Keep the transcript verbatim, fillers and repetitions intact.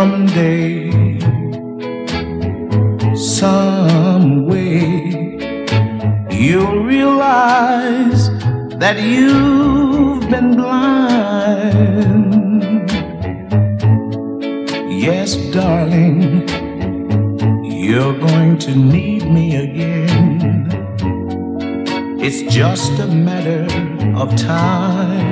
Someday, some way, you'll realize that you've been blind. Yes, darling, you're going to need me again. It's just a matter of time.